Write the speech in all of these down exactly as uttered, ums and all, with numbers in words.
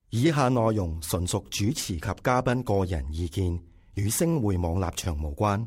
以下內容純屬主持及嘉賓個人意見，與星匯網立場無關。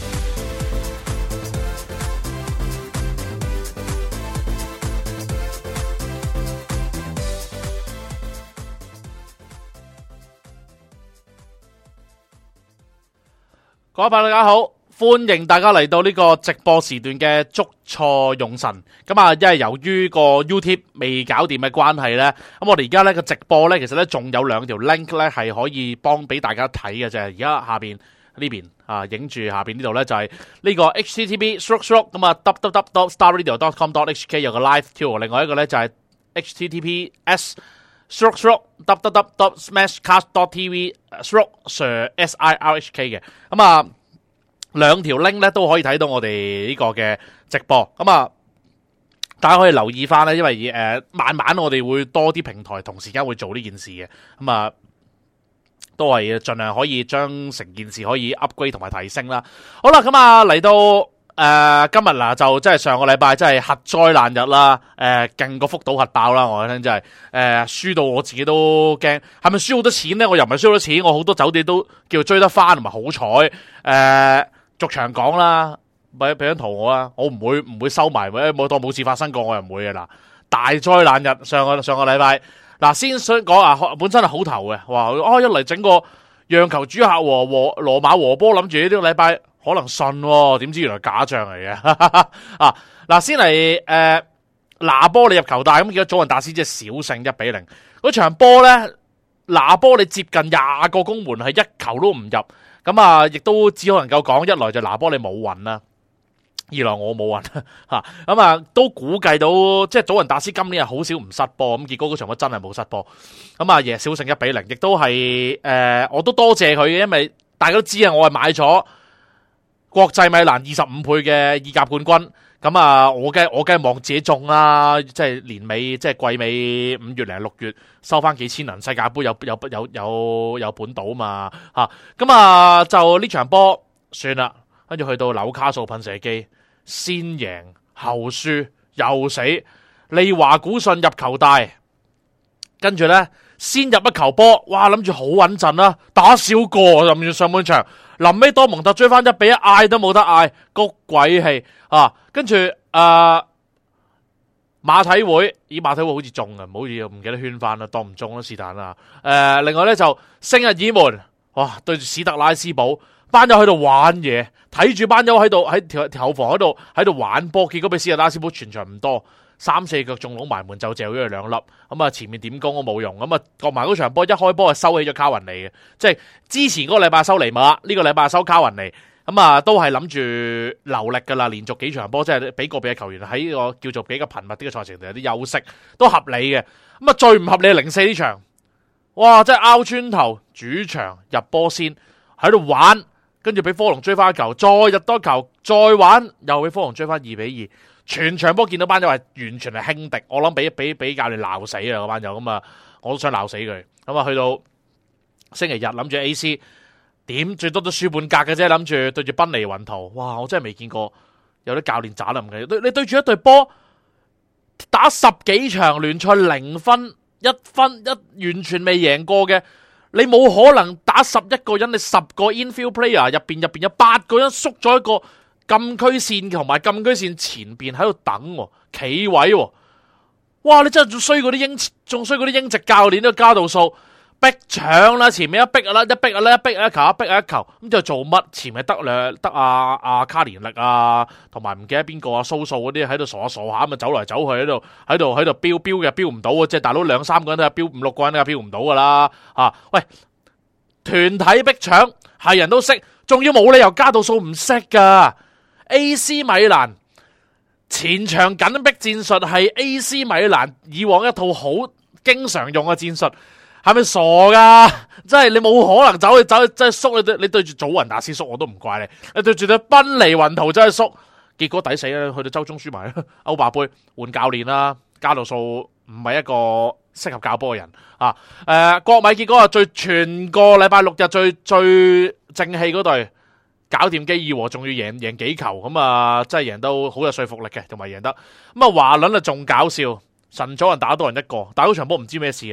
各位朋友大家好，歡迎大家嚟到呢個直播時段嘅捉錯用神。咁啊，因為由於個 YouTube 未搞掂嘅關係呢，咁我哋而家呢個直播呢，其實呢仲有兩條 link 呢係可以幫俾大家睇嘅啫。而家下邊呢邊啊，影住下邊呢度呢，就係呢個 H T T P stroke stroke 咁啊 w w w dot star radio dot com dot h k 有個 live tour， 另外一個呢就係 H T T P S stroke stroke w w w dot smashcast dot t v stroke sir s i r h k 嘅。咁啊兩條 link 咧都可以睇到我哋呢個嘅直播。咁啊大家可以留意翻咧，因為誒、呃、慢慢我哋會多啲平台同時間會做呢件事嘅。咁啊都係盡量可以將成件事可以 upgrade 同埋提升啦。好啦，咁啊嚟到誒、呃、今日嗱就即係上個禮拜真係核災難日啦，誒勁過福島核爆啦，我聽真係誒輸到我自己都驚，係咪輸好多錢咧？我又唔係輸好多錢，我好多酒店都叫追得翻，同埋好彩誒。呃逐場講啦，俾俾張圖我啦，我唔會唔會收埋，冇當冇事發生過，我又唔會嘅。嗱，大災難日上個上個禮拜，嗱先想講啊，本身係好頭嘅，話哦一嚟整個讓球主客和和羅馬和波，諗住呢個禮拜可能順，點知原來假象嚟嘅啊！嗱先嚟誒拿波你入球大，咁結果祖雲達斯即係小勝一比零。嗰場波咧，拿波你接近廿個攻門，係一球都唔入。咁啊，亦都只可能夠講，一來就拿波你冇運啦，二來我冇運吓，咁啊都估計到，即係祖雲達斯今年係好少唔失波，咁結果嗰場波真係冇失波，咁啊贏小勝一比零，亦都係誒、呃，我都多謝佢嘅，因為大家都知啊，我係買咗國際米蘭二十五倍嘅意甲冠軍。咁啊，我梗我梗係望自己中啦，即係年尾，即係季尾五月零六月收翻幾千銀，世界盃有有有有有本賭嘛吓，咁啊就呢場波算啦，跟住去到紐卡素噴射機，先贏後輸又死，利華古遜入球大，跟住咧先入一球波，哇諗住好穩陣啦，打少個諗住上半場。臨尾多蒙特追翻一比一，嗌都冇得嗌，谷鬼氣啊！跟住誒馬體會，咦馬體會好似中啊，唔好意思，唔記得圈翻啦，當唔中啦是但啦。誒、呃，另外咧就聖日耳門，哇對住史特拉斯堡，班友喺度玩嘢，睇住班友喺度喺條後防喺度喺度玩波，結果俾史特拉斯堡全場唔多。三四腳中籠埋門就掉咗佢兩粒，咁啊前面點攻都冇用，咁啊過埋嗰場波一開波就收起咗卡雲尼嘅，即係之前嗰個禮拜收尼馬，呢個禮拜收卡雲尼，咁啊都係諗住留力噶啦，連續幾場波即係俾個別嘅球員喺個叫做比較頻密啲嘅賽程度有啲休息，都合理嘅。咁啊最唔合理係零四呢場，哇真係拗穿頭，主場入波先喺度玩，跟住俾科隆追翻一球，再入多球，再玩又俾科隆追翻二比二。全場波見到班友係完全係輕敵，我諗俾俾俾教練鬧死啊！嗰班友咁啊，我都想鬧死佢。咁啊，去到星期日諗住 A C 點最多都輸半格嘅啫，諗住對住賓尼雲圖，哇！我真係未見過有啲教練渣得咁嘅。你對住一隊波打十幾場聯賽零分一分一完全未贏過嘅，你冇可能打十一個人，你十個 infield player 入邊入邊有八個人縮咗一個禁區線同埋禁區線前邊喺度等企位，哇！你真係仲衰過啲英，仲衰過啲英籍教練都加度數逼搶啦，前面一逼啦，一逼啦，一逼一球，一逼一球，咁就做乜？前面得兩得阿阿卡連力啊，同埋唔記得邊個啊，蘇數嗰啲喺度傻下傻下咁啊，走嚟走去喺度喺度喺度飆飆嘅，飆唔到啊！即係大佬兩三個人都係飆五六個人都係飆唔到噶啦啊！喂，團體逼搶係人都識，仲要冇理由加度數唔識噶。A C 米蘭前場緊逼戰術係 A C 米蘭以往一套好經常用嘅戰術，係咪傻噶？真係你冇可能走去走去真係縮，你對你對住祖雲達斯縮我都唔怪你，你對住對賓尼雲圖真係縮，結果抵死啦！去到周中輸埋歐霸杯，換教練啦，加度數唔係一個適合教波嘅人啊！誒、呃，國米結果啊最全個禮拜六日最最正氣嗰隊。搞掂基爾和，仲要贏贏幾球，咁啊，真係贏到好有說服力嘅，同埋贏得咁啊，華倫啊仲搞笑，神早人打多人一個，打嗰場波唔知咩事嘅，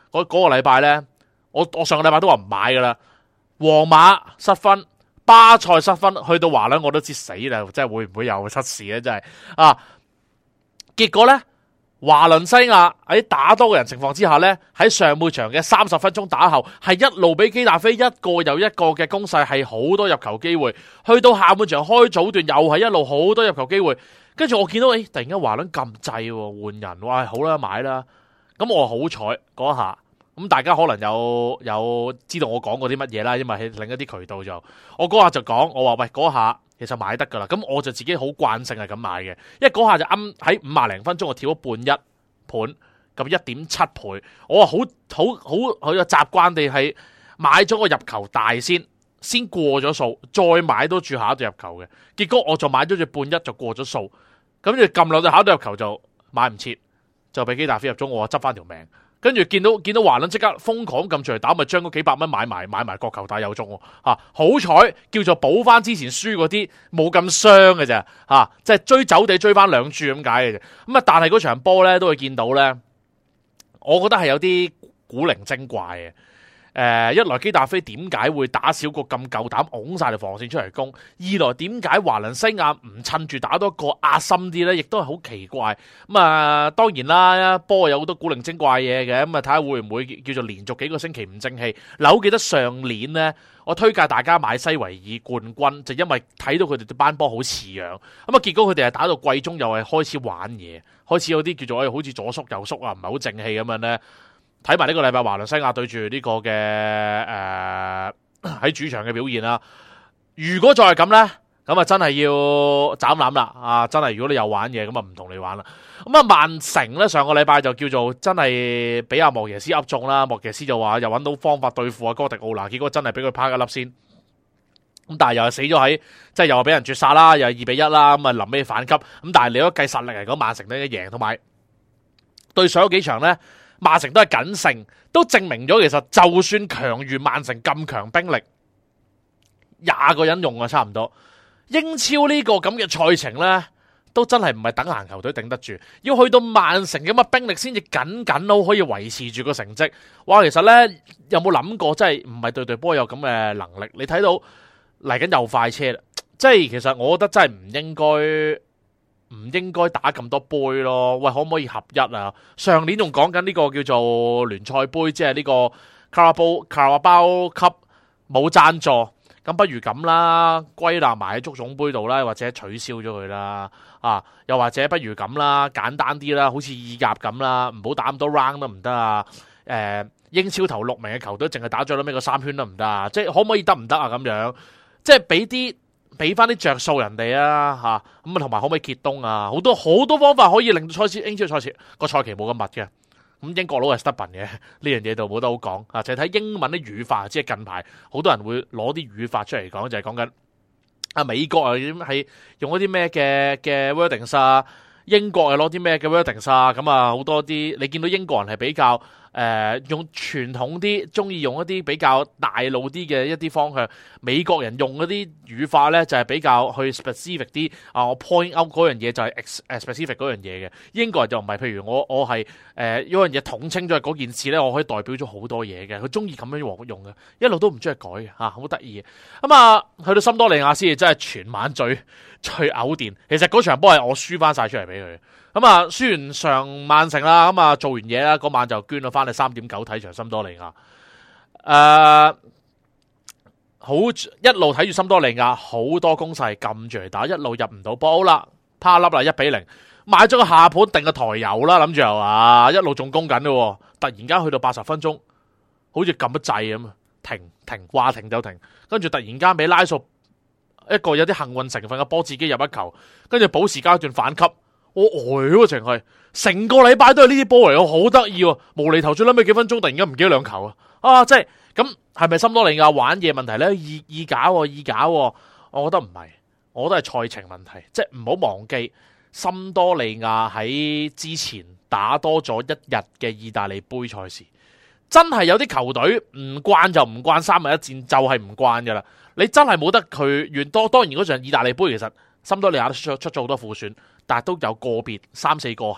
嗰、嗰個禮拜咧，我我上個禮拜都話唔買噶啦，皇馬失分，巴塞失分，去到華倫我都知死啦，即係會唔會又失事咧？真係啊！結果咧，華倫西亞喺打多個人情況之下咧，喺上半場嘅三十分鐘打後，係一路俾基達菲一個又一個嘅攻勢，係好多入球機會。去到下半場開早段，又係一路好多入球機會。跟住我見到，誒、欸，突然間華倫撳掣換人，哇，好啦，買啦。咁我好彩嗰下。咁大家可能有有知道我講過啲乜嘢啦，因為喺另一啲渠道就我嗰下就講，我話喂嗰下其實買得噶啦，咁我就自己好慣性係咁買嘅，因為嗰下就啱喺五廿零分鐘我跳咗半一盤，咁一點七倍，我話好好好好有習慣地係買咗個入球大先，先過咗數，再買多注下一隊入球嘅，結果我就買咗隻半一就過咗數，咁就撳落去下一隊入球就買唔切，就俾基達菲入咗，我執翻條命。跟住見到見到華倫即刻瘋狂咁出嚟打，咪將嗰幾百蚊買埋買埋國球大有中喎，啊，好彩叫做補翻之前輸嗰啲冇咁傷嘅啫，啊，即係追走地追翻兩注咁解嘅啫。咁啊，但係嗰場波咧都會見到咧，我覺得係有啲古靈精怪嘅。誒、呃，一來基達菲點解會打少個咁夠膽拱晒條防線出嚟攻？二來點解華倫西亞唔趁住打多個壓深啲咧？亦都係好奇怪。咁啊，當然啦，波有好多古靈精怪嘢嘅。咁啊，睇下會唔會叫做連續幾個星期唔正氣。嗱，我記得上年咧，我推介大家買西維爾冠軍，就因為睇到佢哋班波好似樣。咁啊，結果佢哋係打到季中又係開始玩嘢，開始有啲叫做好似左縮右縮啊，唔係好正氣咁樣咧。睇埋呢個禮拜華倫西亞對住呢個嘅誒喺主場嘅表現啦，如果再係咁咧，咁啊真係要斬纜啦啊！真係如果你有玩嘢，咁啊唔同你玩啦。咁啊曼城咧上個禮拜就叫做真係俾阿莫耶斯噏中啦，莫耶斯就話又揾到方法對付阿哥迪奧拿，結果真係俾佢拍一粒先。咁但係又係死咗喺，即係又係俾人絕殺啦，又係二比一啦，咁啊臨尾反擊。咁但係你如果計實力嚟講，曼城都一贏，同埋對上嗰幾場咧。曼城都係僅勝，都證明咗其實就算強如曼城咁強兵力，廿個人用啊差唔多。英超呢個咁嘅賽程呢，都真係唔係等閒球隊頂得住，要去到曼城咁嘅兵力先至僅僅好可以維持住個成績。哇，其實呢，有冇諗過，真係唔係對對波有咁嘅能力？你睇到嚟緊又快車啦，即係其實我覺得真係唔應該。唔應該打咁多杯咯，喂，可唔可以合一啊？上年仲講緊呢個叫做聯賽杯，即係呢個卡拉包卡拉包級冇贊助，咁不如咁啦，歸納埋喺足總杯度啦，或者取消咗佢啦，啊，又或者不如咁啦，簡單啲啦，好似意甲咁啦，唔好打咁多 round 得唔得啊？誒、呃，英超頭六名嘅球隊淨係打咗咗咩個三圈得唔得啊？即係可唔可以得唔得啊？咁樣即係俾啲。俾翻啲着數人哋啊嚇，咁啊同埋可唔可以揭冬啊？好多好多方法可以令到賽事英超賽事個賽期冇咁密嘅。咁英國佬係 stubborn 嘅，呢樣嘢就冇得好講啊！就係睇英文啲語法，即係近排好多人會攞啲語法出嚟講，就係講緊啊美國啊點係用一啲咩嘅嘅 wordings 啊，英國係攞啲咩嘅 wordings 啊，咁啊好多啲你見到英國人係比較。誒、呃、用傳統啲，中意用一啲比較大路啲嘅一啲方向。美國人用嗰啲語法咧，就係、是、比較去 specific 啲。啊，我 point out 嗰樣嘢就係 specific 嗰樣嘢嘅。英國人就唔係，譬如我我係誒有樣嘢統稱咗嗰件事咧，我可以代表咗好多嘢嘅。佢中意咁樣用嘅，一路都唔中意改嘅嚇，好得意嘅。咁啊，去到森多利亞先，真係全晚最最嘔電。其實嗰場波係我輸翻晒出嚟俾佢。咁啊，輸完上曼城啦，咁啊做完嘢啦，嗰晚就捐咗翻去三點九睇場森多利亞。誒、呃，好一路睇住森多利亞，好多攻勢撳住嚟打，一路入唔到波啦，趴粒啦一比零，買咗個下盤定個台油啦，諗住又啊，一路仲攻緊咯，突然間去到八十分鐘，好似撳咗掣咁啊，停停話停就停，跟住突然間俾拉數一個有啲幸運成分嘅波自己入一球，跟住補時階段反擊。我呆咯，淨係成個禮拜都係呢啲波嚟，我好得意喎！無厘頭最撚尾幾分鐘，突然間唔記得兩球啊！啊，即係咁係咪森多利亞玩嘢問題咧？意意搞意搞，我覺得唔係，我覺得係賽程問題。即係唔好忘記，森多利亞喺之前打多咗一日嘅意大利杯賽事，真係有啲球隊唔慣就唔慣三日一戰，就係唔慣噶啦。你真係冇得佢遠多。當然嗰場意大利杯其實森多利亞出出咗好多副選。但係都有個別三四個係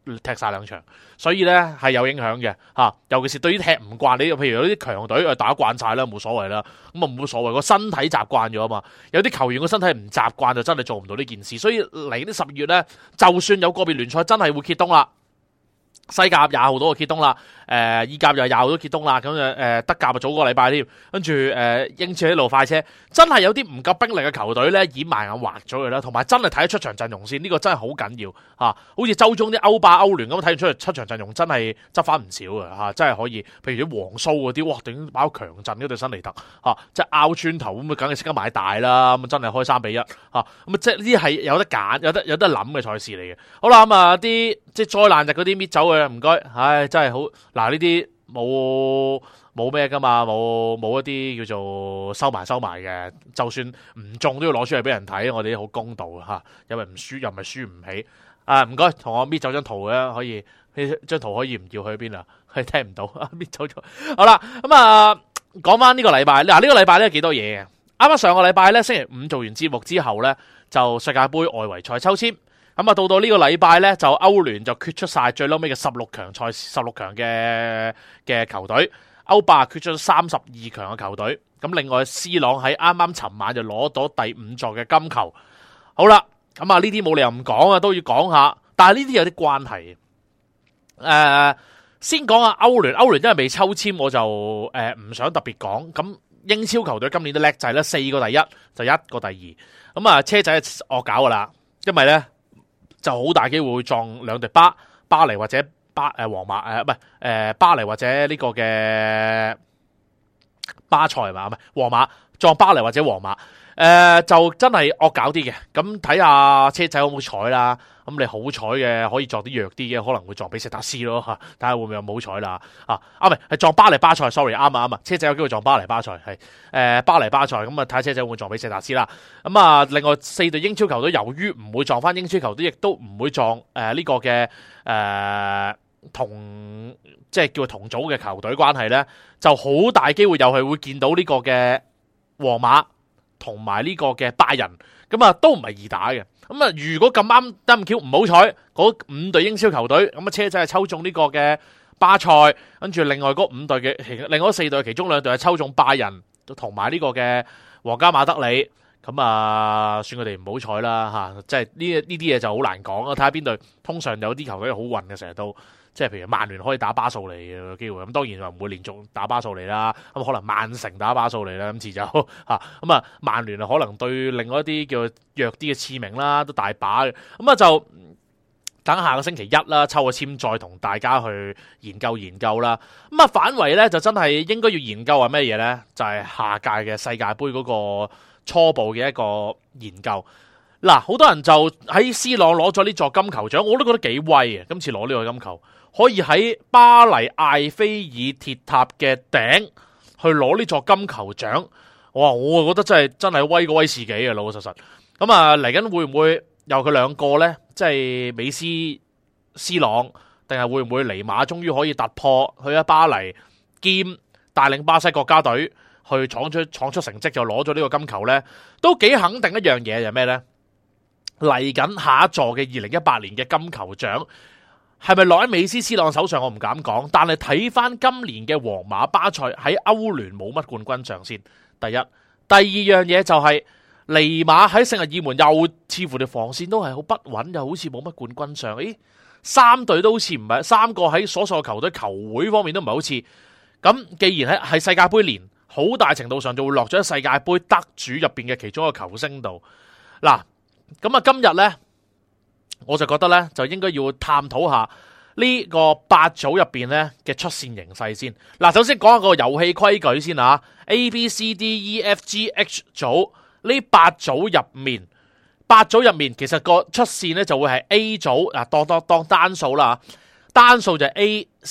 踢晒兩場，所以咧係有影響嘅嚇。尤其是對於踢唔慣你，譬如有啲強隊誒打慣晒啦，冇所謂啦，咁啊冇所謂，個身體習慣咗啊嘛。有啲球員個身體唔習慣就真係做唔到呢件事，所以嚟啲十月咧，就算有個別聯賽真係會揭冬啦。西甲廿號都會揭冬啦，誒、呃、意甲又廿號都揭冬啦，咁誒誒德甲就早個禮拜添，跟住誒英超一路快車，真係有啲唔夠兵力嘅球隊咧，掩埋眼劃咗佢啦，同埋真係睇得出場陣容先，呢、這個真係好緊要嚇、啊，好似周中啲歐霸、歐聯咁睇得出出場陣容真係執翻唔少嘅嚇、啊，真係可以，譬如啲黃蘇嗰啲，哇頂爆強陣嗰對新尼特嚇、啊，即係拗穿頭咁啊，梗係識得買大啦，咁真係開三比一嚇，咁啊即係呢啲係有得揀，有得有得諗嘅賽事嚟嘅。好啦，咁啊啲即係災難日嗰啲搣走嘅。唔該，唉，真係好嗱，呢啲冇冇咩噶嘛，冇冇一啲叫做收埋收埋嘅，就算唔中都要攞出嚟俾人睇，我哋好公道吓，因為唔輸又唔係輸唔起。啊，唔該，同我搣走張圖嘅，可以呢張圖可以唔要去邊啊？係聽唔到啊，搣走咗。好啦，咁啊，講翻呢個禮拜，嗱、這、呢個禮拜咧幾多嘢嘅。啱啱上個禮拜咧，星期五做完節目之後咧，就世界盃外圍賽抽籤。咁啊，到到呢個禮拜咧，就歐聯就決出晒最嬲尾嘅十六強賽，十六強嘅嘅球隊，歐霸決出三十二強嘅球隊。咁另外，C 朗喺啱啱尋晚就攞到第五座嘅金球。好啦，咁啊呢啲冇理由唔講啊，都要講下。但係呢啲有啲關係。誒、呃，先講下歐聯，歐聯因為未抽籤，我就誒唔、呃、想特別講。咁英超球隊今年都叻仔啦，四個第一，就一個第二。咁啊，車仔惡搞噶啦，因為咧。就好大機會會撞兩隊巴巴黎或者巴誒皇馬誒唔係誒巴黎或者呢個嘅巴塞係嘛，唔係皇馬撞巴黎或者皇馬誒、呃、就真係惡搞啲嘅。咁睇下車仔好唔好彩啦。咁你好彩嘅可以撞啲弱啲嘅，可能會撞比石達斯咯嚇，睇下會唔會有冇彩啦啊啊唔係係撞巴黎巴塞 sorry 啱啊啱啊，車仔有機會撞巴黎巴塞係誒、呃、巴黎巴塞，咁啊睇下車仔會唔會撞比石達斯啦。咁啊另外四隊英超球隊由於唔會撞翻英超球隊，亦都唔會撞誒呢、呃這個嘅誒、呃、同即係叫同組嘅球隊關係咧，就好大機會又係會見到呢個嘅皇馬同埋呢個嘅拜仁，咁啊都唔係易打嘅。咁啊，如果咁啱得咁巧唔好彩，嗰五隊英超球隊，咁啊車仔係抽中呢個嘅巴塞，跟住另外嗰五隊嘅，另外四隊其中兩隊係抽中拜仁同埋呢個嘅皇家馬德里，咁啊算佢哋唔好彩啦吓，即係呢呢啲嘢就好難講啊。睇下邊隊，通常有啲球隊好運嘅，成日都即係譬如曼聯可以打巴素利嘅機會，咁當然就唔會連續打巴素利啦，咁可能曼城打巴素利啦，今次就吓咁啊，曼聯啊可能對另外一啲叫弱啲嘅次名啦都大把嘅，咁啊就等下個星期一啦，抽個籤再同大家去研究研究啦。咁啊反為咧就真係應該要研究係咩嘢咧？就係、是、下屆嘅世界盃嗰個初步嘅一個研究。嗱，好多人就喺 C 朗攞咗呢座金球獎，我都覺得幾威啊！今次攞呢個金球，可以喺巴黎艾菲爾鐵塔嘅頂去攞呢座金球獎，哇！我覺得真係真係威過威士忌啊，老老實實。咁啊，嚟緊會唔會有佢兩個呢？即係美斯、C 朗，定係會唔會尼馬終於可以突破去咗巴黎，兼帶領巴西國家隊去闖出闖出成績，就攞咗呢個金球呢？都幾肯定一樣嘢，就係咩呢？嚟緊下一座嘅二零一八年嘅金球獎係咪落喺美斯、C 朗手上？我唔敢講，但係睇翻今年嘅皇馬、巴塞喺歐聯冇乜冠軍獎先。第一，第二樣嘢就係、是、尼馬喺聖日耳門又似乎條防線都係好不穩，又好似冇乜冠軍獎。誒，三隊都好似唔係，三個喺所屬球隊球會方面都唔係好似。咁既然喺係世界盃年，好大程度上就會落咗喺世界盃得主入邊嘅其中一個球星度。嗱。咁啊，今日咧，我就覺得咧，就應該要探討下呢個八組入邊咧嘅出線形勢先。嗱，首先講下個遊戲規矩先啊。A、B、C、D、E、F、G、H 組呢八組入面，八組入面其實個出線咧就會係 A 組啊，當當當單數啦，單數就係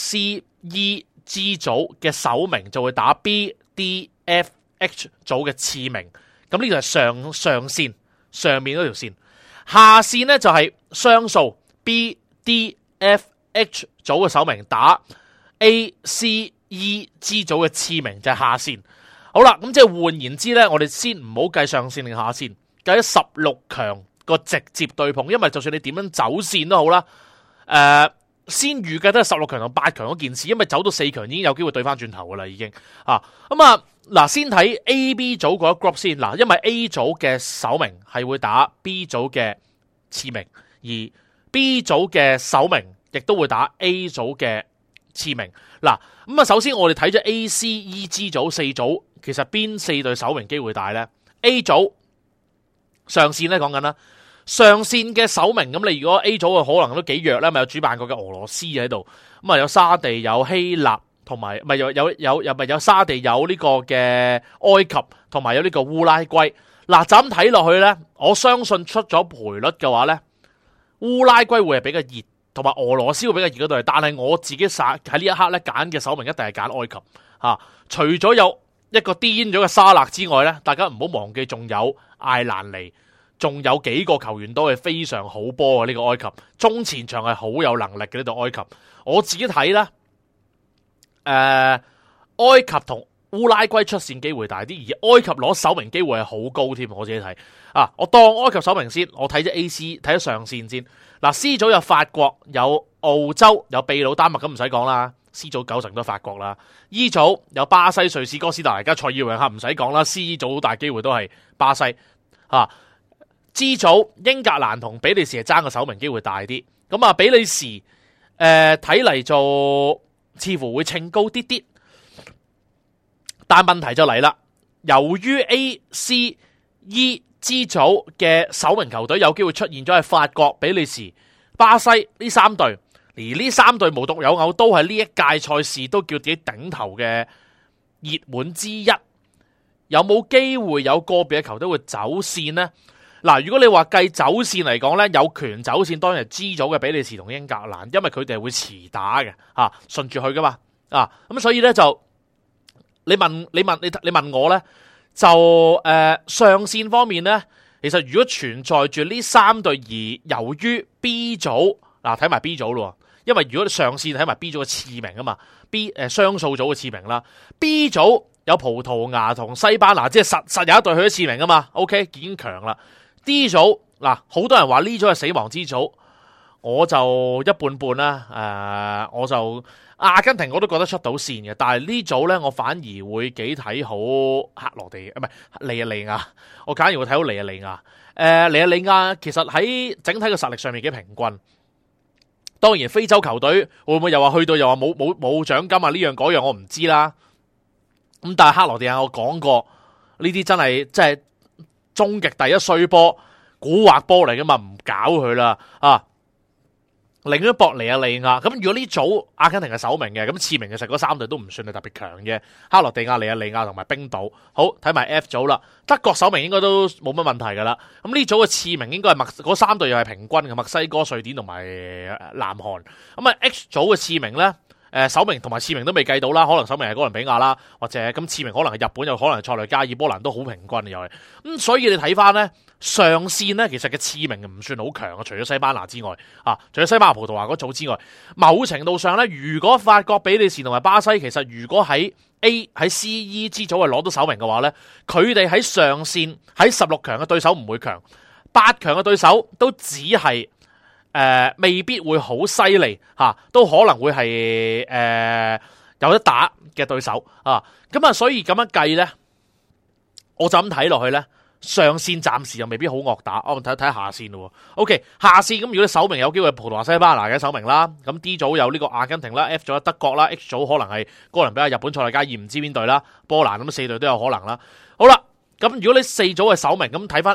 A、C、E、G 組嘅首名就會打 B、D、F、H 組嘅次名。咁呢個係上上線。上面嗰條線，下線咧就係雙數 B、D、F、H 組嘅首名打 A、C、E、G 組嘅次名就係下線。好啦，咁即係換言之咧，我哋先唔好計上線定下線，計咗十六強個直接對碰，因為就算你點樣走線都好啦，誒、呃， 先預計都係十六強同八強嗰件事，因為走到四強已經有機會對翻轉頭噶啦，已經啊咁啊嗱，先睇 A、B 組嗰一 group 先嗱，因為 A 組嘅首名係會打 B 組嘅次名，而 B 組嘅首名亦都會打 A 組嘅次名嗱。咁啊，首先我哋睇咗 A、C、E、G 組四組，其實邊四隊首名機會大咧 ？A 組上線咧講緊啦。上線嘅首名咁，你如果 A 組嘅可能都幾弱咧，咪有主辦國嘅俄羅斯喺度，咁啊有沙地、有希臘，同埋咪有有有又咪有沙地，有呢個嘅埃及，同埋有呢個烏拉圭。嗱，就咁睇落去咧，我相信出咗賠率嘅話咧，烏拉圭會係比較熱，同埋俄羅斯會比較熱嗰隊。但係我自己喺呢一刻咧揀嘅首名一定係揀埃及吓、啊，除咗有一個癲咗嘅沙勒之外咧，大家唔好忘記仲有艾蘭尼。仲有幾個球員都係非常好波啊！呢、這個埃及中前場係好有能力嘅呢度埃及，我自己睇啦，誒、呃，埃及同烏拉圭出線機會大啲，而埃及攞首名機會係好高添。我自己睇啊，我當埃及首名先，我睇咗 A、C， 睇咗上線先。嗱 C 組有法國、有澳洲、有秘魯、丹麥，咁唔使講啦。C 組九成都係法國啦。E 組有巴西、瑞士、哥斯達黎加、塞爾維亞，唔使講啦。C 組好大機會都係巴西啊。G 組英格蘭同比利時係爭個首名機會大啲，咁啊比利時誒睇嚟就似乎會稱高啲啲，但問題就嚟啦，由於 A、C、E、G 組嘅首名球隊有機會出現咗係法國、比利時、巴西呢三隊，而呢三隊無獨有偶都係呢一屆賽事都叫自己頂頭嘅熱門之一，有冇機會有個別嘅球隊會走線呢？嗱，如果你話計走線嚟講咧，有權走線當然係 G 組嘅比利時同英格蘭，因為佢哋係會遲打嘅，吓順住去噶嘛，啊咁所以咧就你問你問你你問我咧，就誒、呃、上線方面咧，其實如果存在住呢三隊，而由於 B 組嗱睇埋 B 組咯，因為如果你上線睇埋 B 組嘅次名啊嘛 ，B 誒雙數組嘅次名啦 ，B 組有葡萄牙同西班牙，即係實實有一隊去咗次名啊嘛 ，OK 已經強啦。D 組嗱，好多人話呢組係死亡之組，我就一半半啦。誒、呃，我就阿根廷我都覺得出到線嘅，但係呢組咧，我反而會幾睇好克羅地，唔係尼日利亞，我反而會睇好尼日利亞。誒、呃，尼日利亞其實喺整體嘅實力上面幾平均。當然非洲球隊會唔會又話去到又話冇冇冇獎金啊？呢樣嗰樣我唔知啦。咁但係克羅地亞我講過，呢啲真係真係。終極第一衰波，蠱惑波嚟噶嘛，唔搞佢啦啊！另一博尼亞利亞咁，如果呢組阿根廷係首名嘅，咁次名其實嗰三隊都唔算係特別強嘅，克羅地亞、尼亞利亞同埋冰島。好，睇埋 F 組啦，德國首名應該都冇乜問題噶啦。咁呢組嘅次名應該係墨嗰三隊又係平均嘅，墨西哥、瑞典同埋南韓。咁啊 H 組嘅次名咧。誒，首名同埋次名都未計到啦，可能首名係哥倫比亞啦，或者咁次名可能係日本，又可能係塞內加爾、波蘭都好平均又係，咁、嗯、所以你睇翻咧上線咧，其實嘅次名唔算好強啊，除咗西班牙之外，啊，除咗西班牙、葡萄牙嗰組之外，某程度上咧，如果法國、比利時同埋巴西，其實如果喺 A 喺 C、E 之組係攞到首名嘅話咧，佢哋喺上線喺十六強嘅對手唔會強，八強嘅對手都只係。誒、呃，未必會好犀利吓，都可能會係誒、呃、有得打嘅對手啊。咁啊，所以咁樣計咧，我就咁睇落去咧，上線暫時又未必好惡打。我睇睇下線咯。OK， 下線咁，如果你首名有機會葡萄牙、西班牙嘅首名啦，咁 D 組有呢個阿根廷啦 ，F 組有德國啦 ，H 組可能係哥倫比亞、日本、塞內加爾唔知邊隊啦，波蘭咁四隊都有可能啦。好啦，咁如果你四組係首名，咁睇翻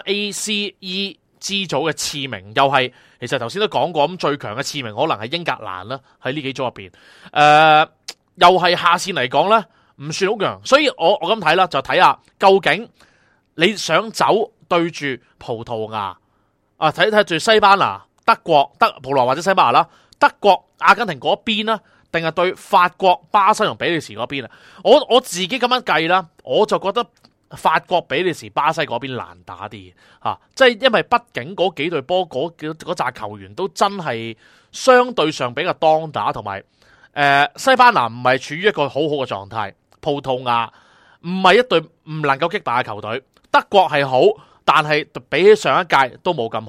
A、C、E。G 組嘅次名又係，其實頭先都講過，咁最強嘅次名可能係英格蘭啦，喺呢幾組入邊，誒、呃，又係下線嚟講咧，唔算好強，所以我我咁睇啦，就睇下究竟你想走對住葡萄牙啊，睇睇住西班牙、德國、德葡萄牙或者西班牙啦，德國、阿根廷嗰邊啦，定係對法國、巴西同比利時嗰邊啊？我我自己咁樣計啦，我就覺得。法國、比利時、巴西嗰邊難打啲吓、啊，即係因為畢竟嗰幾隊波嗰嗰紮球員都真係相對上比較當打，同埋誒西班牙唔係處於一個好好嘅狀態，葡萄牙唔係一隊唔能夠擊敗嘅球隊，德國係好，但係比起上一屆都冇咁好，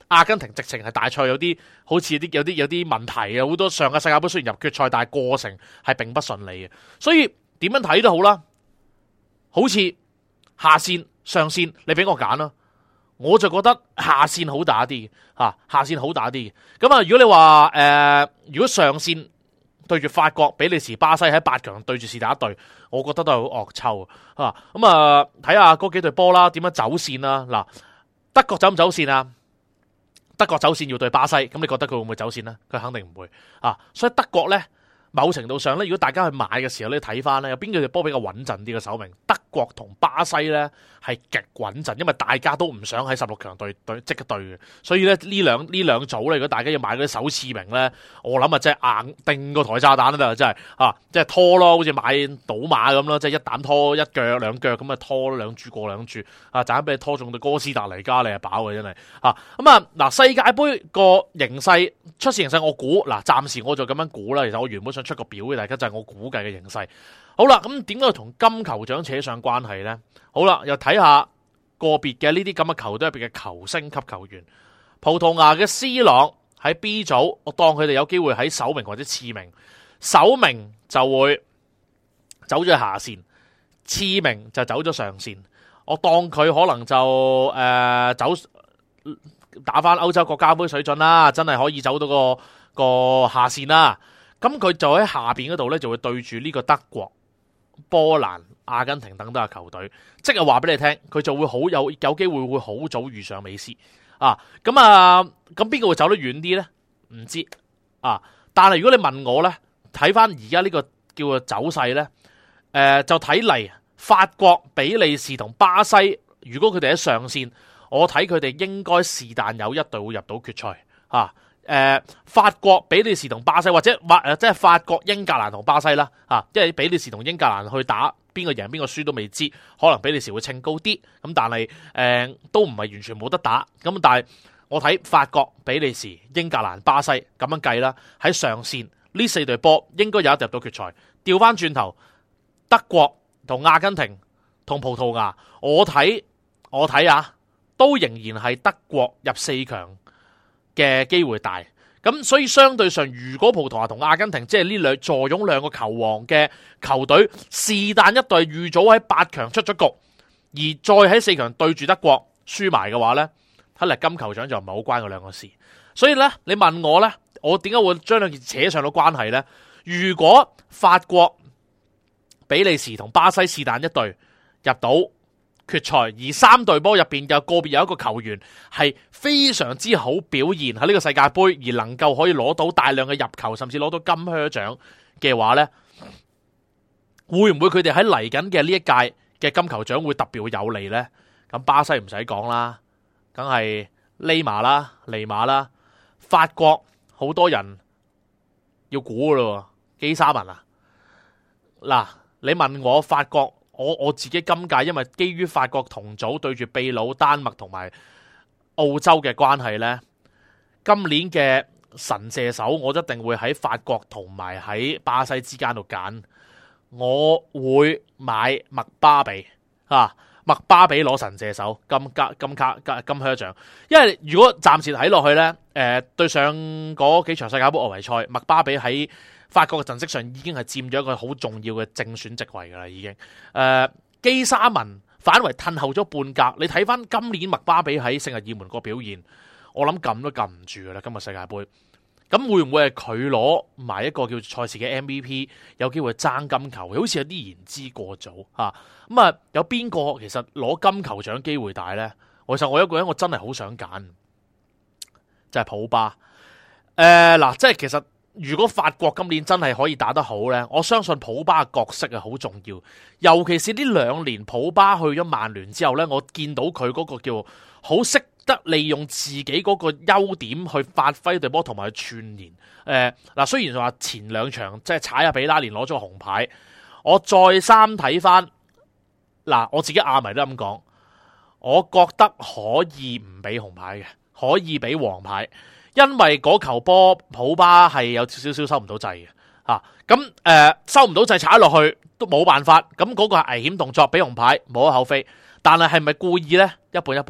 阿根廷直情係大賽有啲好似有啲有啲有啲問題啊，好多上個世界盃雖然入決賽，但係過程係並不順利嘅。所以點樣睇都好啦，好似下線上線，你俾我揀啦，我就覺得下線好打啲嚇，下線好打啲。咁啊，如果你話誒、呃，如果上線對住法國、比利時、巴西喺八強對住是打一隊，我覺得都係好惡抽啊！咁啊，睇下嗰幾隊波啦，點樣走線啦？嗱，德國走唔走線啊？德國走線要對巴西，咁你覺得佢會唔會走線呢？佢肯定唔會啊！所以德國呢，某程度上咧，如果大家去買嘅時候咧，睇翻咧，有邊幾隊波比較穩陣啲嘅首名？德國同巴西咧係極穩陣，因為大家都唔想喺十六強對對即刻對嘅，所以咧呢兩呢兩組咧，如果大家要買嗰啲首次名咧，我諗啊，即係硬定個台炸彈啦，真係啊，即係拖咯，好似買賭馬咁咯，即係一膽拖一腳兩腳咁啊，拖兩注過兩注啊，陣間俾你拖中到哥斯達黎加，你係飽嘅真係啊！咁啊嗱，世界盃個形勢出線形勢，我估嗱，暫時我就咁樣估啦。其實我原本想出個表嘅，大家就係我估計嘅形勢。好啦，咁點解同金球獎扯上關係呢？好啦，又睇下個別嘅呢啲咁嘅球隊入邊嘅球星級球員。葡萄牙嘅 C 朗喺 B 組，我當佢哋有機會喺首名或者次名，首名就會走咗下線，次名就走咗上線。我當佢可能就誒、呃、走打翻歐洲國家杯水準啦，真係可以走到個個下線啦。咁佢就喺下邊嗰度咧，就會對住呢個德國、波蘭、阿根廷等等嘅球隊，即係話俾你聽，佢就會好有有機會會好早遇上美斯啊！咁啊，咁邊個會走得遠啲咧？唔知啊！但係如果你問我咧，睇翻而家呢個叫做走勢咧，誒、呃、就睇嚟法國、比利時同巴西，如果佢哋喺上線，我睇佢哋應該是但有一隊會入到決賽啊！誒、呃，法國、比利時同巴西，或者或誒，即係法國、英格蘭同巴西啦，啊，即係比利時同英格蘭去打，邊個贏邊個輸都未知，可能比利時會稱高啲，咁但係誒、呃、都唔係完全冇得打，咁但係我睇法國、比利時、英格蘭、巴西咁樣計啦，喺上線呢四隊波應該有一隊入到決賽。調翻轉頭，德國同阿根廷同葡萄牙，我睇我睇啊，都仍然係德國入四強嘅機會大，咁所以相對上，如果葡萄牙同阿根廷即係呢兩坐擁兩個球王嘅球隊，是但一隊預早喺八強出咗局，而再喺四強對住德國輸埋嘅話呢，睇嚟金球獎就唔係好關嗰兩個事。所以呢，你問我呢，我點解會將兩件扯上到關係呢？如果法國、比利時同巴西是但一隊入到決賽，而三隊波入邊有個別有一個球員係非常之好表現喺呢個世界盃，而能夠可以攞到大量嘅入球，甚至攞到金靴獎嘅話呢，會唔會佢哋喺嚟緊嘅呢一屆嘅金球獎會特別有利呢？咁巴西唔使講啦，梗係尼馬啦、尼馬啦。法國好多人要估噶咯，基沙文啊，嗱，你問我法國。我我自己今屆因為基於法國同組對住秘魯、丹麥同埋澳洲嘅關係呢，今年嘅神射手我一定會喺法國同埋喺巴西之間度揀，我會買麥巴比啊，麥巴比攞神射手金卡金卡金靴獎，因為如果暫時睇落去呢，誒、呃、對上嗰幾場世界盃外圍賽，麥巴比喺法國嘅陣式上已經係佔咗一個好重要嘅正選席位噶啦，已經。誒、呃，基沙文反為褪後咗半格。你睇翻今年麥巴比喺聖日耳門個表現，我諗撳都撳唔住噶啦。今日世界盃，咁會唔會係佢攞埋一個叫賽事嘅 M V P， 有機會爭金球？好似有啲言之過早吓。咁啊，有邊個其實攞金球獎機會大呢？其實我有一個人我真係好想揀，就係、是、普巴。誒、呃，嗱，即係其實。如果法國今年真係可以打得好呢，我相信普巴嘅角色係好重要，尤其是呢兩年普巴去咗曼聯之後呢，我見到佢嗰個叫好識得利用自己嗰個優點去發揮隊波同埋去串聯。誒、呃、嗱，雖然話前兩場即係踩下比拉連攞咗個紅牌，我再三睇翻嗱，我自己阿迷都咁講，我覺得可以唔俾紅牌嘅，可以俾黃牌。因為嗰球波普巴係有少少收唔到掣嘅，吓咁誒收唔到掣踩落去都冇辦法，咁嗰個係危險動作，俾紅牌無可厚非。但係係咪故意呢？一半一半啦，一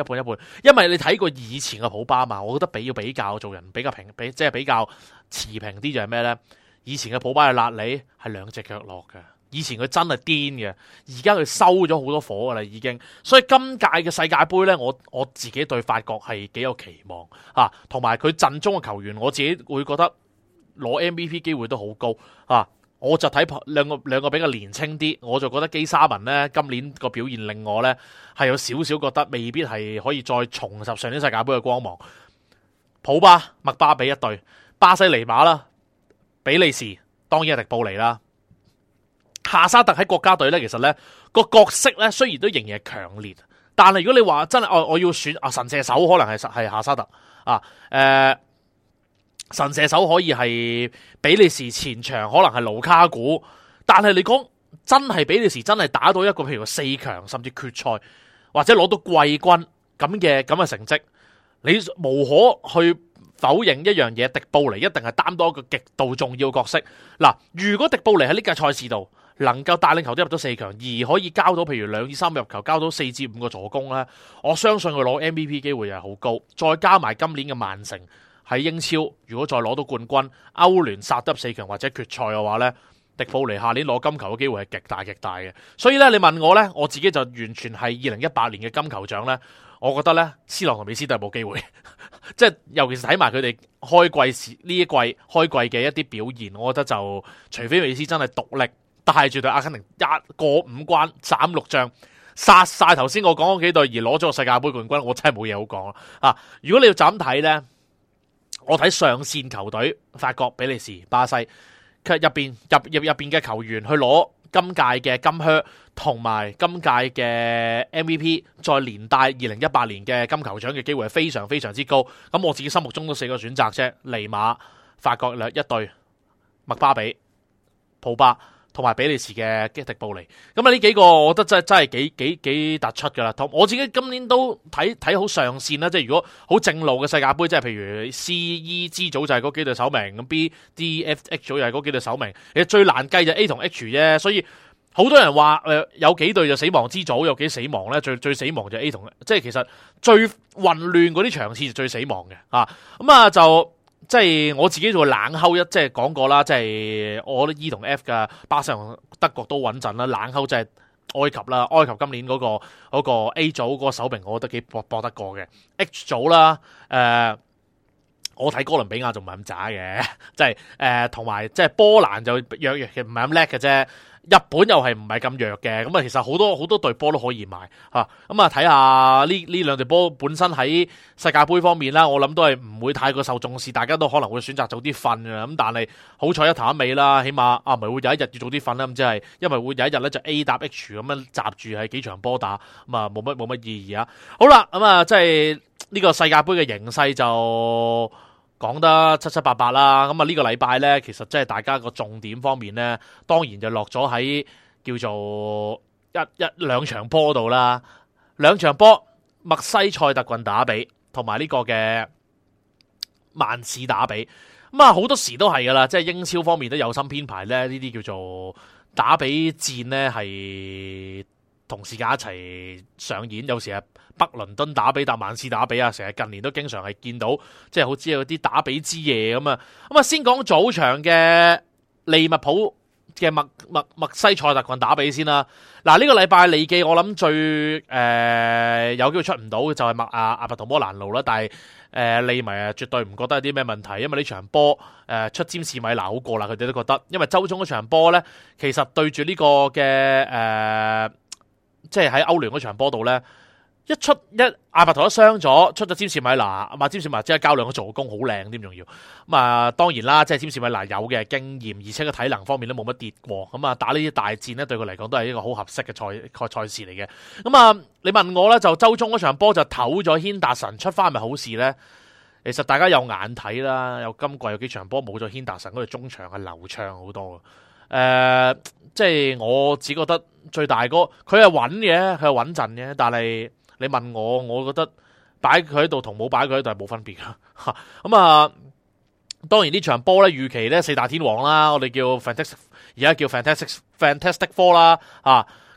一半一半，因為你睇過以前嘅普巴嘛，我覺得比要比較做人比較平，比即係比較持平啲就係咩咧？以前嘅普巴嘅辣里係兩隻腳落嘅，以前佢真係癲嘅，而家佢收咗好多火噶啦已經，所以今屆嘅世界盃咧，我我自己對法國係幾有期望啊，同埋佢陣中嘅球員，我自己會覺得攞 M V P 機會都好高啊。我就睇兩個兩個比較年輕啲，我就覺得基沙文咧今年個表現令我咧係有少少覺得未必係可以再重拾上年世界盃嘅光芒。普巴、麥巴比一隊，巴西尼馬啦，比利時當然係迪布尼啦。夏沙特喺國家隊咧，其實咧個角色咧雖然都仍然係強烈，但係如果你話真係我我要選啊神射手，可能係係夏沙特啊，誒、呃。神射手可以係比利時前場，可能係盧卡古，但係你講真係比利時真係打到一個譬如四強甚至決賽，或者攞到季軍咁嘅咁嘅成績，你無可去否認一樣嘢，迪布尼一定係擔當一個極度重要嘅角色。嗱，如果迪布尼喺呢屆賽事度能夠帶領球隊入到四強，而可以交到譬如兩至三個入球，交到四至五個助攻咧，我相信佢攞 M V P 機會係好高。再加埋今年嘅曼城。喺英超，如果再攞到冠軍、歐聯殺得四強或者決賽嘅話呢，迪布尼下年攞金球嘅機會係極大極大嘅。所以呢，你問我呢，我自己就完全係二零一八年嘅金球獎呢。我覺得呢，C 朗同美斯都係冇機會。即係尤其是睇埋佢哋開季時呢一季開季嘅一啲表現，我覺得就除非美斯真係獨力帶住對阿根廷一過五關斬六將，殺晒頭先我講嗰幾隊而攞咗個世界盃冠軍，我真係冇嘢好講啊！如果你要就咁睇呢。我睇上線球隊法國、比利時、巴西，佢入邊入入入邊嘅球員去攞今屆嘅金靴同埋今屆嘅 M V P， 再連帶二零一八年嘅金球獎嘅機會係非常非常之高。咁我自己心目中都四個選擇啫，尼馬、法國兩一隊、麥巴比、普巴。同埋比利時嘅基迪布尼，咁啊呢幾個我覺得真係真係幾幾幾突出噶啦。同我自己今年都睇睇好上線啦，即係如果好正路嘅世界盃，即係譬如 C、E、G 組就係嗰幾隊首名，咁 B、D、F、H 組又係嗰幾隊首名。其實最難計就 A 同 H 啫，所以好多人話誒、呃、有幾隊就死亡之組，有幾死亡咧？最最死亡就 A 同，即係其實最混亂嗰啲場次就最死亡嘅啊。咁啊就。即係我自己做冷摳一，即係講過啦，即係我覺得 E 同 F 嘅巴西同德國都穩陣啦，冷摳就係埃及啦，埃及今年嗰、嗰個、嗰個 A 組嗰個首名，我覺得幾搏搏得過嘅。H 組啦，誒、呃，我睇哥倫比亞仲唔係咁渣嘅，即係誒，同埋即係波蘭就弱弱嘅，唔係咁叻嘅啫。日本又係唔係咁弱嘅，咁啊其實好多好多隊波都可以買嚇，咁啊睇下呢呢兩隊波本身喺世界盃方面啦，我諗都係唔會太過受重視，大家都可能會選擇早啲瞓嘅，咁但係好彩一頭一尾啦，起碼啊唔係會有一日要早啲瞓啦，咁即係因為會有一日咧就 A 搭 H 咁樣閘住係幾場波打，咁啊冇乜冇乜意義啊。好啦，咁啊即係呢個世界盃嘅形勢就講得七七八八啦，咁啊呢個禮拜咧，其實即係大家個重點方面咧，當然就落咗喺叫做一一兩場波度啦，兩場波，墨西塞特郡打比同埋呢個嘅曼市打比，咁啊好多時都係噶啦，即係英超方面都有心編排咧，呢啲叫做打比戰咧係同時間一齊上演，有時係北倫敦打比搭曼市打比啊，成日近年都經常係見到，即係好似有啲打比之夜咁啊。咁啊，先講早場嘅利物浦嘅墨墨墨西塞特郡打比先啦。嗱，呢個禮拜利記我諗最誒、呃、有機會出唔到嘅就係麥阿阿伯同摩蘭路啦，但係誒利迷啊絕對唔覺得有啲咩問題，因為呢場波誒、呃、出詹士米拿好過啦，佢哋都覺得，因為周中嗰場波咧，其實對住呢個嘅誒。呃即係喺歐聯嗰場波度咧，一出一阿伯圖一傷咗，出咗詹士米拿，咁啊詹士米拿即係交兩個助攻，好靚添，仲要咁啊！當然啦，即係詹士米拿有嘅經驗，而且個體能方面都冇乜跌過，咁啊打呢啲大戰咧，對佢嚟講都係一個好合適嘅賽賽事嚟嘅。咁啊，你問我咧，就周中嗰場波就唞咗軒達臣出翻，係咪好事咧？其實大家有眼睇啦，有今季有幾場波冇咗軒達臣嗰條中場係流暢好多嘅。誒、呃，即係我只覺得最大個佢係穩嘅，佢係穩陣嘅。但係你問我，我覺得擺佢喺度同冇擺佢喺度係冇分別噶。咁啊，當然呢場波咧，預期咧四大天王啦，我哋叫 fantastic， 而家叫 fantastic fantastic four 啦。啊，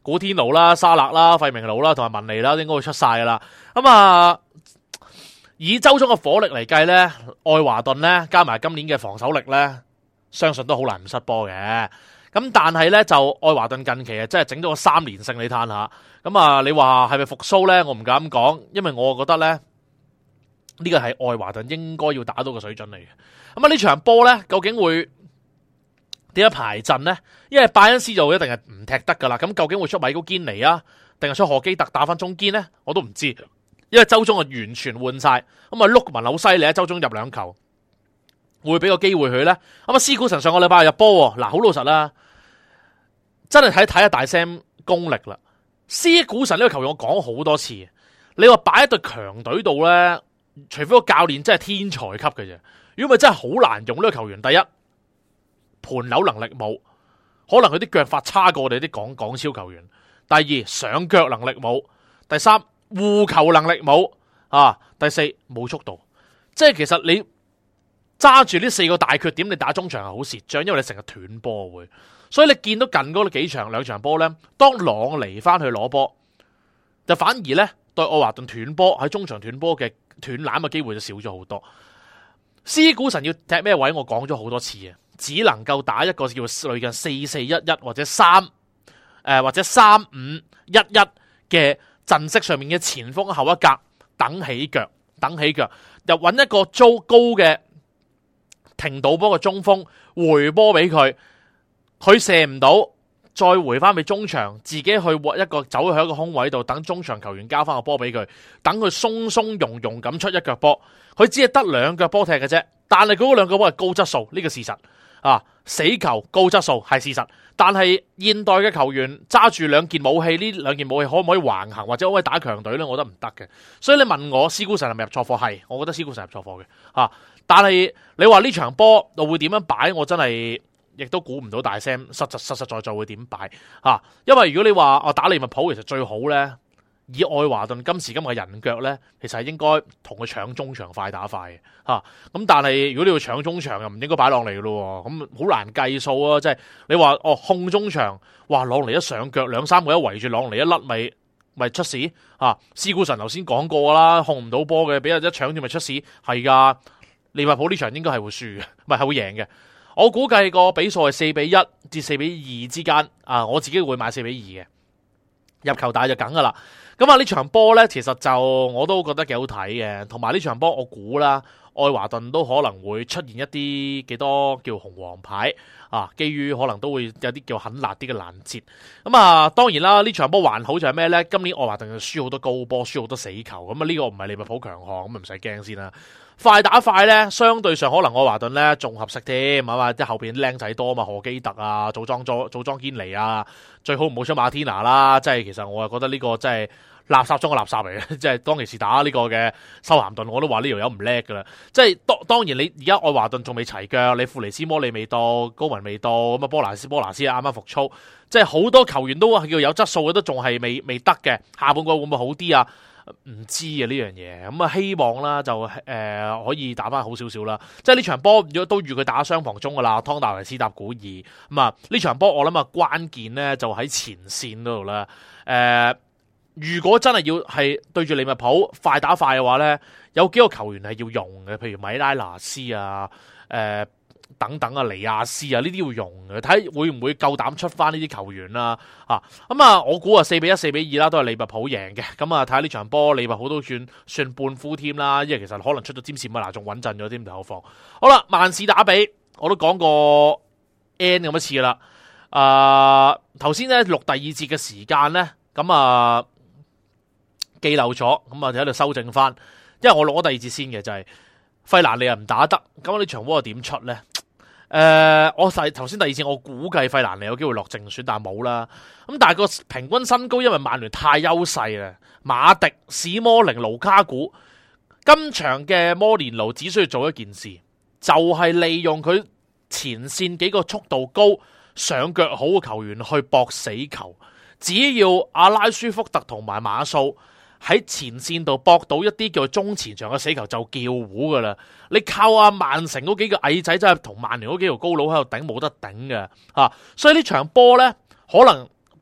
古天奴啦、沙勒啦、費明奴啦同埋文尼啦，應該會出晒噶啦。咁啊，以周中嘅火力嚟計咧，愛華頓咧加埋今年嘅防守力咧，相信都好難唔失波嘅。咁但係咧就愛華頓近期啊，真係整咗個三連勝，你嘆下。咁啊，你話係咪復甦咧？我唔敢講，因為我覺得咧呢個係愛華頓應該要打到嘅水準嚟嘅。咁啊呢場波咧，究竟會點樣排陣咧？因為拜恩斯就一定係唔踢得噶啦。咁究竟會出米高堅尼啊，定係出賀基特打翻中堅咧？我都唔知，因為周中啊完全換晒。咁啊碌文好犀利啊，周中入兩球，會俾個機會佢咧。咁啊斯古神上個禮拜入波，嗱好老實啦。真係睇睇下大 Sam 功力啦，斯古神呢個球員我講好多次，你話擺喺隊強隊度咧，除非個教練真係天才級嘅啫，如果咪真係好難用呢個球員。第一，盤扭能力冇，可能佢啲腳法差過我哋啲港港超球員；第二，上腳能力冇；第三，護球能力冇啊；第四，冇速度。即係其實你揸住呢四個大缺點，你打中場係好蝕仗，因為你成日斷波會。所以你見到近嗰幾場兩場波咧，當朗尼翻去攞波，就反而咧對愛華頓斷波喺中場斷波嘅斷纜嘅機會就少咗好多。斯古神要踢咩位？我講咗好多次啊，只能夠打一個叫類近四四一一或者三誒、呃、或者三五一一嘅陣式上面嘅前鋒後一格等起腳，等起腳又揾一個租高嘅停到波嘅中鋒回波俾佢。佢射唔到，再回翻俾中場，自己去獲一個走去一個空位度，等中場球員交翻個波俾佢，等佢鬆鬆容容咁出一腳波。佢只係得兩腳波踢嘅啫，但係佢嗰兩腳波係高質素，呢個事實啊，死球高質素係事實。但係現代嘅球員揸住兩件武器，呢兩件武器可唔可以橫行或者可唔可以打強隊呢？我覺得唔得嘅。所以你問我斯古神係咪入錯貨？係，我覺得斯古神入錯貨嘅啊。但係你話呢場波我會點樣擺？我真係。亦都估唔到大 Sam 實實實實在在會點擺嚇，因為如果你話我打利物浦其實最好咧，以愛華頓今時今日嘅人腳咧，其實係應該同佢搶中場快打快嘅嚇。咁但係如果你要搶中場又唔應該擺落嚟咯，咁好難計數啊！即係你話哦控中場，哇朗尼一上腳兩三個一圍住朗尼一甩咪咪出事嚇。斯古神頭先講過啦，控唔到波嘅，俾人一搶住咪出事，係㗎。利物浦呢場應該係會輸嘅，唔係係會贏嘅。我估計個比數係四比一至四比二之間，啊，我自己會買四比二嘅入球大就梗噶啦。咁啊呢場波呢，其實就我都覺得幾好睇嘅，同埋呢場波我估啦，愛華頓都可能會出現一啲幾多叫紅黃牌啊，基於可能都會有啲叫狠辣啲嘅攔截。咁啊當然啦，呢場波還好就係咩呢？今年愛華頓就輸好多高波，輸好多死球，咁啊呢個唔係利物浦強項，咁啊唔使驚先啦。快打快咧，相對上可能愛華頓咧仲合適添，係嘛？即係後邊僆仔多嘛，何基特啊，組裝組組裝堅尼啊，最好唔好出馬天拿啦。即係其實我啊覺得呢個真係垃圾中嘅垃圾嚟嘅。即係當其時打呢個嘅修咸頓，我都話呢條友唔叻噶啦。即係當當然你而家愛華頓仲未齊腳，你富尼斯摩利未到，高文未到，咁啊波拿斯波拿斯啱啱復操，即係好多球員都係叫有質素嘅，都仲係未未得嘅。下半季會唔會好啲啊？唔知啊呢樣嘢，咁啊希望啦就誒、呃、可以打翻好少少啦。即係呢場波如果都預佢打雙防中噶啦，湯達維斯搭古爾咁啊呢場波我諗啊關鍵咧就喺前線嗰度啦。誒、呃，如果真係要係對住利物浦快打快嘅話咧，有幾個球員係要用嘅，譬如米拉拿斯啊，誒、呃。等等啊，尼亞斯啊，呢啲會用嘅，睇會唔會夠膽出翻呢啲球員啦？啊，咁啊，我估啊四比一、四比二啦，都係利物浦贏嘅。咁啊，睇下呢場波，利物浦都算算半夫添啦，因為其實可能出咗詹士米拿仲穩陣咗添，後防。好啦，曼市打比，我都講過 N 咁一次啦。啊，頭先咧錄第二節嘅時間咧，咁啊記漏咗，咁啊喺度修正翻，因為我錄咗第二節先嘅就係、是。費蘭尼又唔打得，咁呢場波又點出咧？誒、呃，我細頭先第二次我估計費蘭尼有機會落正選，但係冇啦。咁但係個平均身高，因為曼聯太優勢啦，馬迪、史摩寧、盧卡古，今場嘅摩連奴只需要做一件事，就係、是、利用佢前線幾個速度高、上腳好嘅球員去搏死球。只要阿拉舒福特同埋馬素喺前線度搏到一啲叫中前場嘅死球就叫糊噶啦！你靠阿曼城嗰幾個矮仔真係同曼聯嗰幾條高佬喺度頂冇得頂嘅啊！所以呢場波呢，可能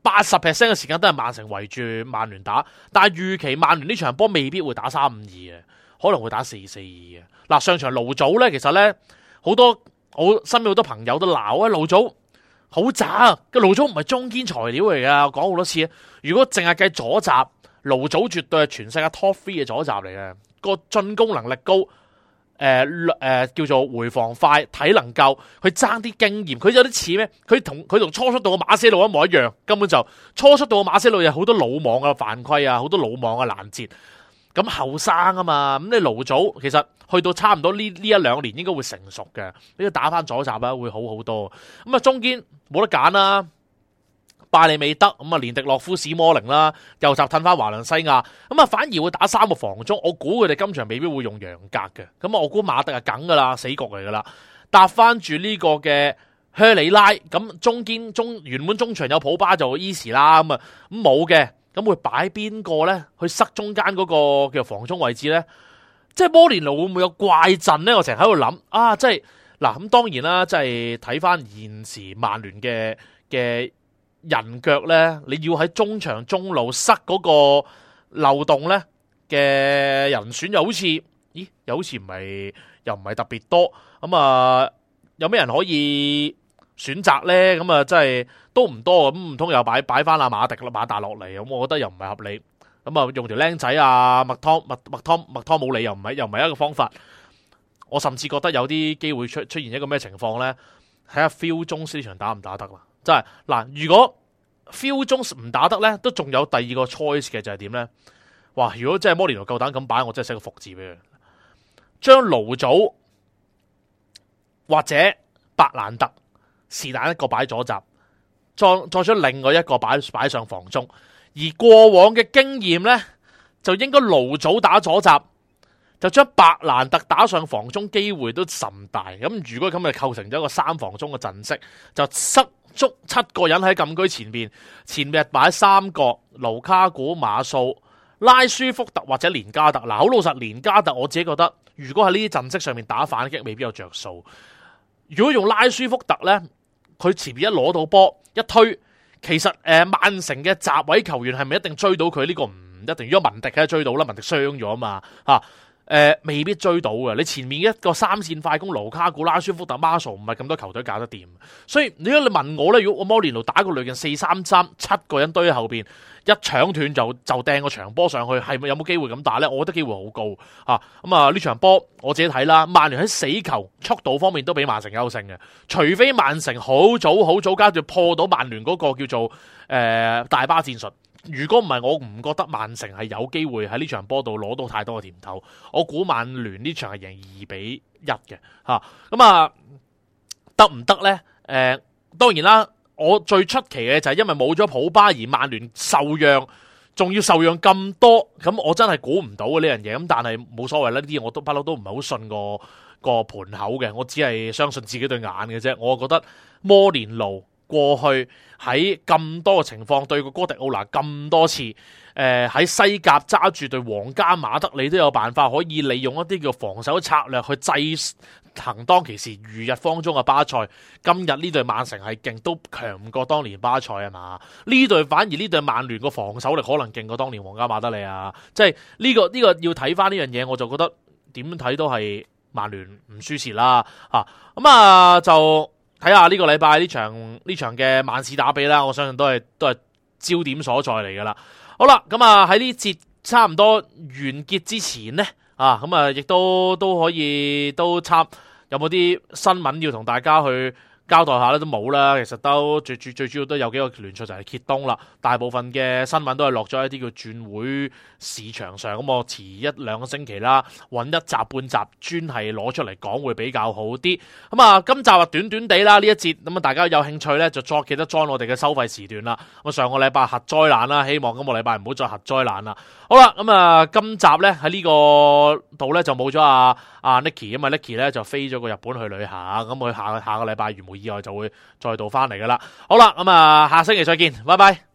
八十 percent 嘅時間都係曼城圍住曼聯打，但係預期曼聯呢場波未必會打三五二嘅，可能會打四四二嘅。嗱，上場盧祖咧，其實咧好多我身邊好多朋友都鬧啊，盧祖好渣啊，個盧祖唔係中堅材料嚟噶，我講好多次。如果淨係計左閘，盧祖絕對係全世界 top three 嘅左閘嚟嘅，個進攻能力高。誒誒、呃呃，叫做回防快，體能夠，佢爭啲經驗，佢有啲似咩？佢同佢同初出道嘅馬些路一模一樣，根本就初出道嘅馬些路有好多魯莽嘅犯規啊，好多魯莽嘅攔截。咁後生啊嘛，咁你盧祖其實去到差唔多呢呢一兩年應該會成熟嘅，你要打翻左閘啦，會好好多。咁啊中堅冇得揀啦。拜利美德咁啊，連迪洛夫、史摩寧啦，右閘褪翻華倫西亞，咁啊反而會打三個防中，我估佢哋今場未必會用楊格嘅，咁啊我估馬特係梗噶啦，死局嚟噶啦，搭翻住呢個嘅靴里拉，咁中堅中原本中場有普巴就伊時啦，咁啊咁冇嘅，咁會擺邊個咧去塞中間嗰個叫防中位置咧？即係摩連奴會唔會有怪陣咧？我成日喺度諗啊，即係嗱咁當然啦，即係睇翻現時曼聯嘅嘅。人腳咧，你要喺中場中路塞嗰個漏洞咧嘅人選又好似，咦，又好似唔係，又唔係特別多。咁啊，有咩人可以選擇咧？咁啊，真係都唔多。咁唔通又擺擺翻阿馬迪啦、馬達落嚟？咁我覺得又唔係合理。咁啊，用條僆仔啊，麥湯麥麥湯麥湯姆利又唔係又唔係一個方法。我甚至覺得有啲機會出出現一個咩情況咧？睇下 Phil Jones 呢場打唔打得啦？真係嗱，如果 Phil Jones 唔打得咧，都仲有第二個 choice 嘅就係點咧？哇！如果真係摩連奴夠膽咁擺，我真係寫個服字俾佢，將盧祖或者白蘭特是但一個擺左閘，再再將另外一個擺擺上防中。而過往嘅經驗咧，就應該盧祖打左閘，就將白蘭特打上防中，機會都甚大。咁如果咁就構成咗一個三防中嘅陣式，就塞足七個人喺禁區前面，前面擺三個盧卡古、馬素、拉舒福特或者連加特。嗱，好老實，連加特我自己覺得，如果喺呢啲陣式上面打反擊，未必有着數。如果用拉舒福特呢，佢前面一攞到波一推，其實誒曼城嘅閘位球員係咪一定追到佢？呢個唔一定。如果文迪梗係追到啦，文迪傷咗啊嘛嚇。誒、呃，未必追到嘅。你前面一個三線快攻，盧卡古、拉舒福特、馬索唔係咁多球隊搞得掂。所以如果你問我咧，如果我摩連奴打個類近四三三，七個人堆喺後邊，一搶斷就就掟個長波上去，係咪有冇機會咁打咧？我覺得機會好高啊！咁啊呢場波我自己睇啦，曼聯喺死球速度方面都比曼城優勝嘅，除非曼城好早好早階段破到曼聯嗰個叫做誒、呃、大巴戰術。如果唔係，我唔覺得曼城係有機會喺呢場波度攞到太多嘅甜頭。我估曼聯呢場係贏二比一嘅嚇。咁啊得唔得呢？誒、呃、當然啦，我最出奇嘅就係因為冇咗普巴而曼聯受讓，仲要受讓咁多，咁我真係估唔到嘅呢樣嘢。咁但係冇所謂啦，呢啲我都不嬲都唔係好信個個盤口嘅，我只係相信自己對眼嘅啫。我覺得摩連奴過去喺咁多嘅情況對個哥迪奧拿咁多次，誒、呃、喺西甲揸住對皇家馬德里都有辦法可以利用一啲叫防守策略去制衡當其時如日方中嘅巴塞。今日呢隊曼城係勁都強唔過當年巴塞啊嘛，呢隊反而呢隊曼聯個防守力可能勁過當年皇家馬德里啊。即係呢個呢、呢個要睇翻呢樣嘢，我就覺得點睇都係曼聯唔輸蝕啦嚇。咁啊就睇下呢個禮拜呢場呢場嘅曼市打比啦，我相信都係都係焦點所在嚟噶啦。好啦，咁啊喺呢節差唔多完結之前呢，啊咁啊亦都都可以都插有冇啲新聞要同大家去交代下咧？都冇啦，其實都最最最主要都有幾個聯賽就係揭東啦，大部分嘅新聞都係落咗一啲叫轉會市場上，咁我遲一兩個星期啦，揾一集半集專係攞出嚟講會比較好啲。咁啊，今集啊短短地啦呢一節，咁啊大家有興趣咧就再記得 join 我哋嘅收費時段啦。咁上個禮拜核災難啦，希望今個禮拜唔好再核災難啦。好啦，咁啊今集咧喺呢個度咧就冇咗阿阿 Nicky，因為 Nicky 咧就飛咗個日本去旅行，咁佢下下個禮拜如無意外就會再度翻嚟噶啦。好啦，咁啊下星期再見，拜拜。